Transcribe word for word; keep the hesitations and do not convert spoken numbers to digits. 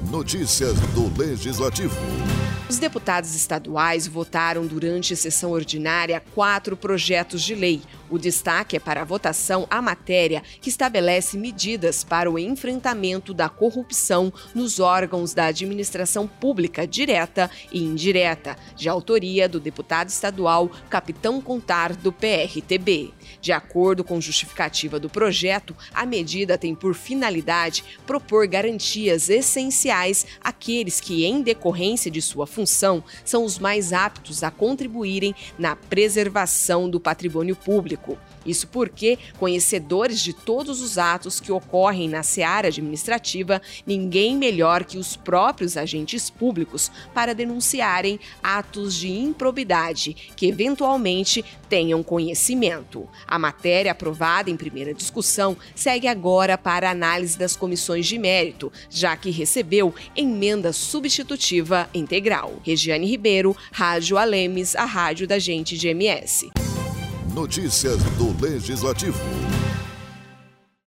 Notícias do Legislativo. Os deputados estaduais votaram durante sessão ordinária quatro projetos de lei. O destaque é para a votação a matéria que estabelece medidas para o enfrentamento da corrupção nos órgãos da administração pública direta e indireta, de autoria do deputado estadual Capitão Contar, do P R T B. De acordo com justificativa do projeto, a medida tem por finalidade propor garantias essenciais àqueles que, em decorrência de sua função, são os mais aptos a contribuírem na preservação do patrimônio público. Isso porque, conhecedores de todos os atos que ocorrem na seara administrativa, ninguém melhor que os próprios agentes públicos para denunciarem atos de improbidade que eventualmente tenham conhecimento. A matéria aprovada em primeira discussão segue agora para a análise das comissões de mérito, já que recebeu emenda substitutiva integral. Regiane Ribeiro, Rádio Alemes, a rádio da gente de M S. Notícias do Legislativo.